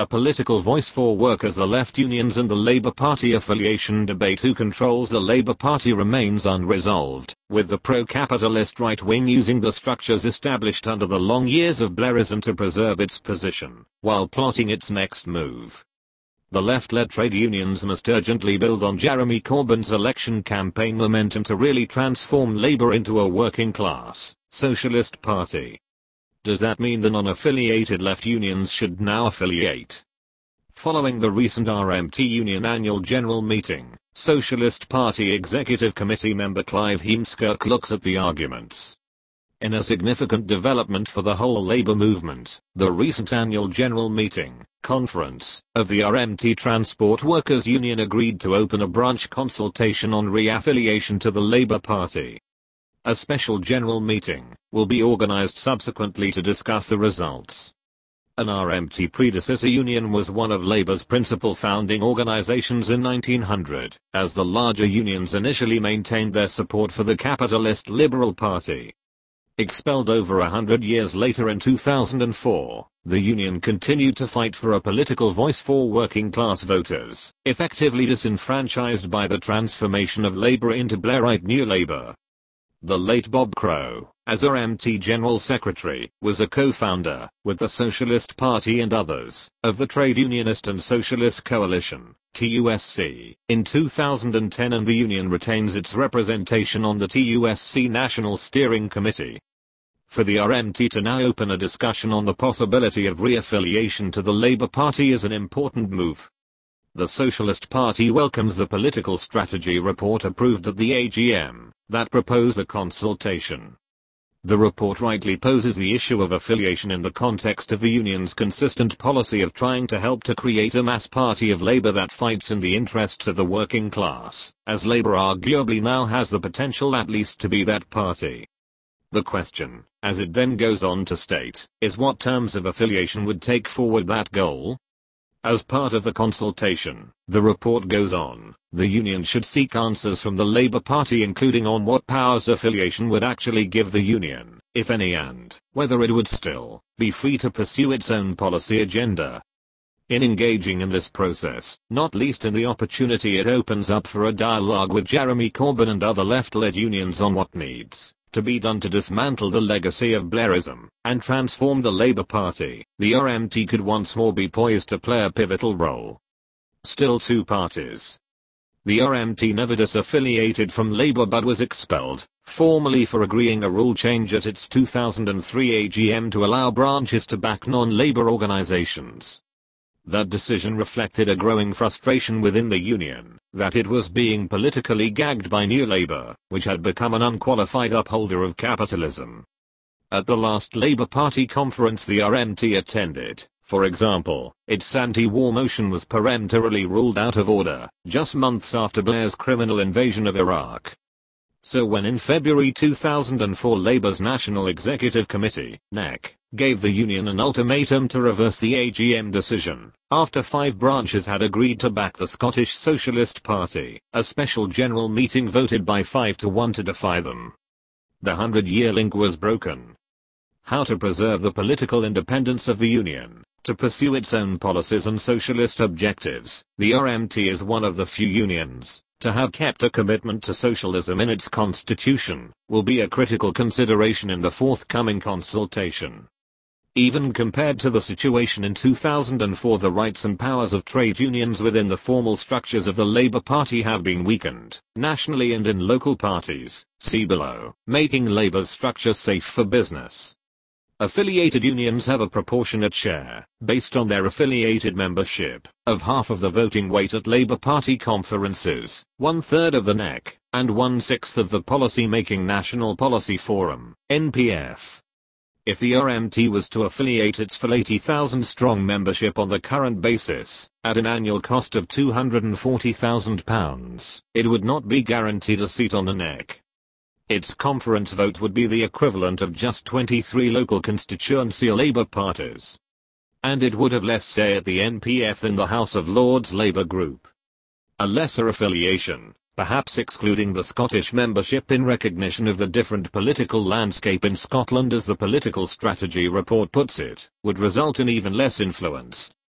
A political voice for workers, the left unions and the Labour Party affiliation debate who controls the Labour Party remains unresolved, with the pro-capitalist right wing using the structures established under the long years of Blairism to preserve its position, while plotting its next move. The left-led trade unions must urgently build on Jeremy Corbyn's election campaign momentum to really transform Labour into a working-class, socialist party. Does that mean the non-affiliated left unions should now affiliate? Following the recent RMT Union Annual General Meeting, Socialist Party Executive Committee member Clive Heemskirk looks at the arguments. In a significant development for the whole Labour movement, the recent Annual General Meeting, conference, of the RMT Transport Workers Union agreed to open a branch consultation on re-affiliation to the Labour Party. A special general meeting will be organized subsequently to discuss the results. An RMT predecessor union was one of Labour's principal founding organizations in 1900, as the larger unions initially maintained their support for the capitalist Liberal Party. Expelled over 100 years later in 2004, the union continued to fight for a political voice for working-class voters, effectively disenfranchised by the transformation of Labour into Blairite New Labour. The late Bob Crow, as RMT General Secretary, was a co-founder, with the Socialist Party and others, of the Trade Unionist and Socialist Coalition, TUSC, in 2010, and the union retains its representation on the TUSC National Steering Committee. For the RMT to now open a discussion on the possibility of re-affiliation to the Labour Party is an important move. The Socialist Party welcomes the political strategy report approved at the AGM that proposed the consultation. The report rightly poses the issue of affiliation in the context of the union's consistent policy of trying to help to create a mass party of Labour that fights in the interests of the working class, as Labour arguably now has the potential at least to be that party. The question, as it then goes on to state, is what terms of affiliation would take forward that goal? As part of the consultation, the report goes on, the union should seek answers from the Labour Party, including on what powers affiliation would actually give the union, if any, and whether it would still be free to pursue its own policy agenda. In engaging in this process, not least in the opportunity it opens up for a dialogue with Jeremy Corbyn and other left-led unions on what needs to be done to dismantle the legacy of Blairism and transform the Labour Party, the RMT could once more be poised to play a pivotal role. Still two parties. The RMT never disaffiliated from Labour but was expelled, formally for agreeing a rule change at its 2003 AGM to allow branches to back non-Labour organisations. That decision reflected a growing frustration within the union, that it was being politically gagged by New Labour, which had become an unqualified upholder of capitalism. At the last Labour Party conference the RMT attended, for example, its anti-war motion was peremptorily ruled out of order, just months after Blair's criminal invasion of Iraq. So when in February 2004 Labour's National Executive Committee, NEC, gave the union an ultimatum to reverse the AGM decision, after 5 branches had agreed to back the Scottish Socialist Party, a special general meeting voted by 5-1 to defy them. The 100-year link was broken. How to preserve the political independence of the union, to pursue its own policies and socialist objectives, the RMT is one of the few unions to have kept a commitment to socialism in its constitution, will be a critical consideration in the forthcoming consultation. Even compared to the situation in 2004, the rights and powers of trade unions within the formal structures of the Labour Party have been weakened, nationally and in local parties, see below, making Labour's structure safe for business. Affiliated unions have a proportionate share, based on their affiliated membership, of half of the voting weight at Labour Party conferences, 1/3 of the NEC, and 1/6 of the Policy-Making National Policy Forum, NPF. If the RMT was to affiliate its full 80,000-strong membership on the current basis, at an annual cost of £240,000, it would not be guaranteed a seat on the NEC. Its conference vote would be the equivalent of just 23 local constituency Labour parties. And it would have less say at the NPF than the House of Lords Labour group. A lesser affiliation, perhaps excluding the Scottish membership in recognition of the different political landscape in Scotland as the political strategy report puts it, would result in even less influence.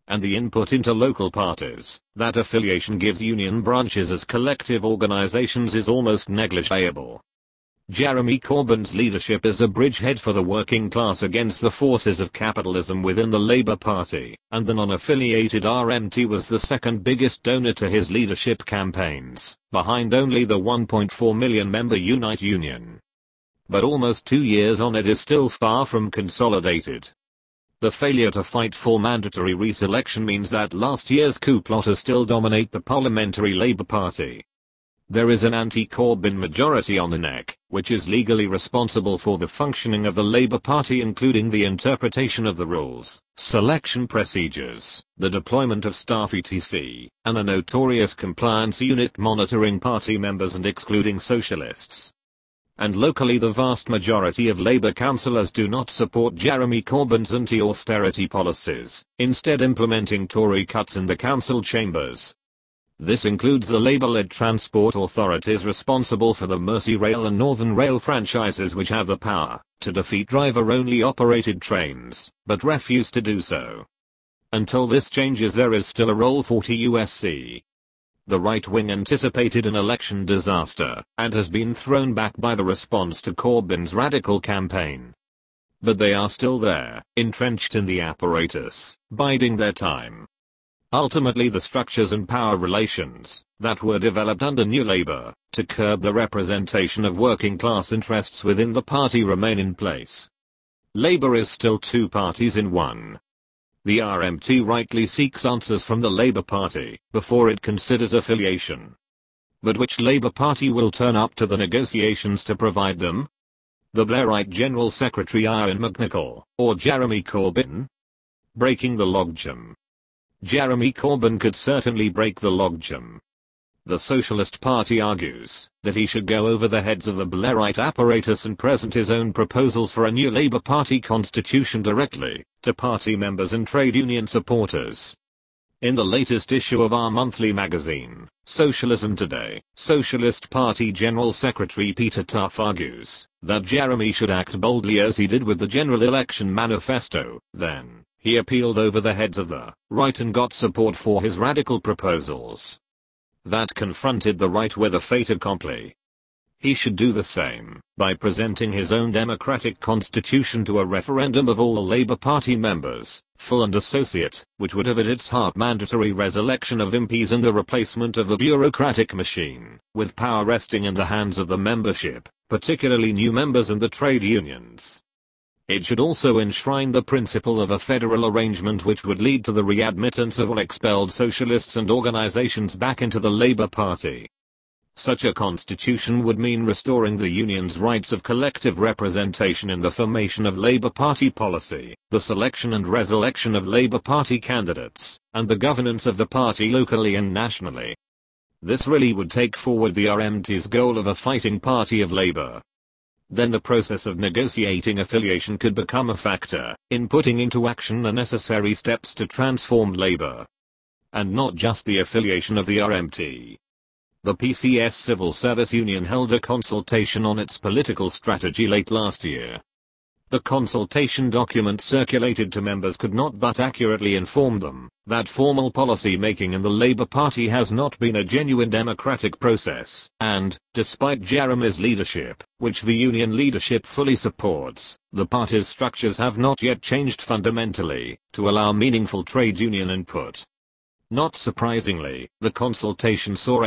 and the input into local parties that affiliation gives union branches as collective organizations is almost negligible. Jeremy Corbyn's leadership is a bridgehead for the working class against the forces of capitalism within the Labour Party, and the non-affiliated RMT was the second biggest donor to his leadership campaigns, behind only the 1.4 million member Unite Union. But almost 2 years on, it is still far from consolidated. The failure to fight for mandatory reselection means that last year's coup plotters still dominate the parliamentary Labour Party. There is an anti-Corbyn majority on the NEC, which is legally responsible for the functioning of the Labour Party, including the interpretation of the rules, selection procedures, the deployment of staff etc., and a notorious compliance unit monitoring party members and excluding socialists. And locally, the vast majority of Labour councillors do not support Jeremy Corbyn's anti-austerity policies, instead implementing Tory cuts in the council chambers. This includes the Labour-led transport authorities responsible for the Merseyrail and Northern Rail franchises, which have the power to defeat driver-only operated trains, but refuse to do so. Until this changes, there is still a role for TUSC. The right wing anticipated an election disaster, and has been thrown back by the response to Corbyn's radical campaign. But they are still there, entrenched in the apparatus, biding their time. Ultimately, the structures and power relations that were developed under New Labour to curb the representation of working class interests within the party remain in place. Labour is still two parties in one. The RMT rightly seeks answers from the Labour Party before it considers affiliation. But which Labour Party will turn up to the negotiations to provide them? The Blairite General Secretary Ian McNicol, or Jeremy Corbyn? Breaking the logjam. Jeremy Corbyn could certainly break the logjam. The Socialist Party argues that he should go over the heads of the Blairite apparatus and present his own proposals for a new Labour Party constitution directly to party members and trade union supporters. In the latest issue of our monthly magazine, Socialism Today, Socialist Party General Secretary Peter Tough argues that Jeremy should act boldly as he did with the General Election Manifesto. Then he appealed over the heads of the right and got support for his radical proposals. That confronted the right with a fait accompli. He should do the same by presenting his own democratic constitution to a referendum of all the Labour Party members, full and associate, which would have at its heart mandatory resurrection of MPs and the replacement of the bureaucratic machine, with power resting in the hands of the membership, particularly new members and the trade unions. It should also enshrine the principle of a federal arrangement which would lead to the readmittance of all expelled socialists and organizations back into the Labour Party. Such a constitution would mean restoring the union's rights of collective representation in the formation of Labour Party policy, the selection and resurrection of Labour Party candidates, and the governance of the party locally and nationally. This really would take forward the RMT's goal of a fighting party of Labour. Then the process of negotiating affiliation could become a factor in putting into action the necessary steps to transform Labour. And not just the affiliation of the RMT. The PCS Civil Service Union held a consultation on its political strategy late last year. The consultation document circulated to members could not but accurately inform them that formal policy making in the Labour Party has not been a genuine democratic process, and, despite Jeremy's leadership, which the union leadership fully supports, the party's structures have not yet changed fundamentally to allow meaningful trade union input. Not surprisingly, the consultation saw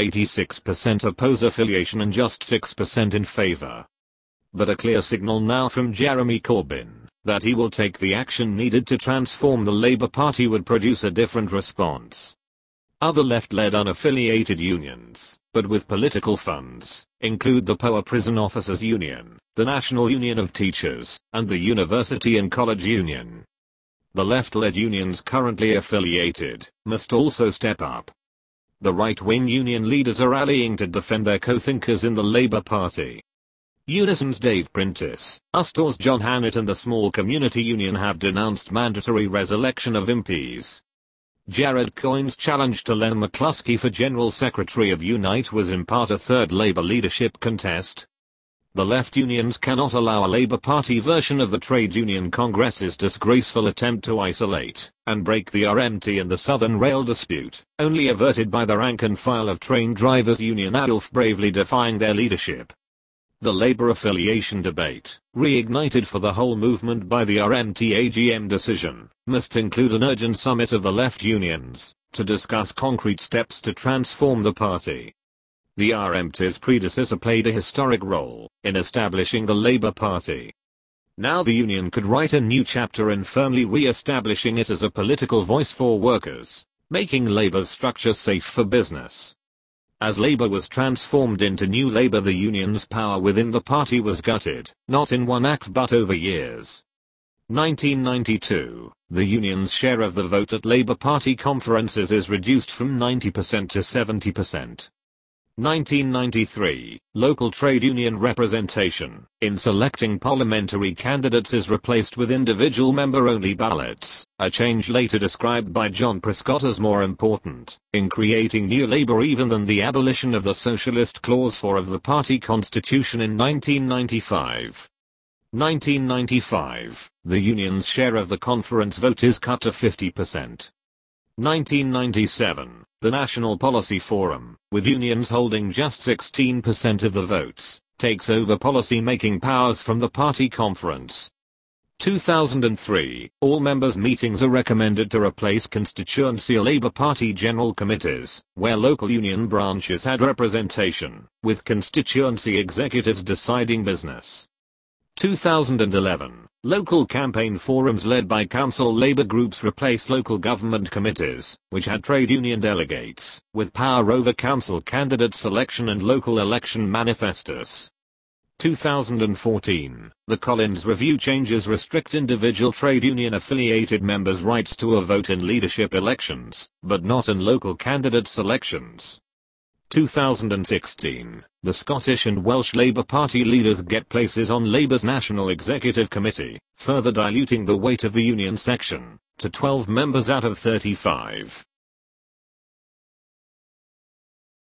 86% oppose affiliation and just 6% in favor. But a clear signal now from Jeremy Corbyn that he will take the action needed to transform the Labour Party would produce a different response. Other left-led unaffiliated unions, but with political funds, include the POA Prison Officers Union, the National Union of Teachers, and the University and College Union. The left-led unions currently affiliated must also step up. The right-wing union leaders are rallying to defend their co-thinkers in the Labour Party. Unison's Dave Prentis, Ustor's John Hannett and the Small Community Union have denounced mandatory resurrection of MPs. Jared Coyne's challenge to Len McCluskey for General Secretary of Unite was in part a third Labour leadership contest. The left unions cannot allow a Labour Party version of the Trade Union Congress's disgraceful attempt to isolate and break the RMT in the Southern Rail dispute, only averted by the rank and file of Train Drivers Union ADLF bravely defying their leadership. The Labour affiliation debate, reignited for the whole movement by the RMT AGM decision, must include an urgent summit of the left unions to discuss concrete steps to transform the party. The RMT's predecessor played a historic role in establishing the Labour Party. Now the union could write a new chapter in firmly re-establishing it as a political voice for workers, making Labour's structure safe for business. As Labour was transformed into New Labour, the union's power within the party was gutted, not in one act but over years. 1992, the union's share of the vote at Labour Party conferences is reduced from 90% to 70%. 1993, local trade union representation in selecting parliamentary candidates is replaced with individual member-only ballots, a change later described by John Prescott as more important in creating New Labour even than the abolition of the Socialist Clause 4 of the party constitution in 1995. 1995, the union's share of the conference vote is cut to 50%. 1997, the National Policy Forum, with unions holding just 16% of the votes, takes over policy-making powers from the party conference. 2003, all members' meetings are recommended to replace constituency Labour Party general committees, where local union branches had representation, with constituency executives deciding business. 2011, local campaign forums led by council Labour groups replaced local government committees, which had trade union delegates, with power over council candidate selection and local election manifestos. 2014, the Collins Review changes restrict individual trade union affiliated members' rights to a vote in leadership elections, but not in local candidate selections. 2016, the Scottish and Welsh Labour Party leaders get places on Labour's National Executive Committee, further diluting the weight of the union section to 12 members out of 35.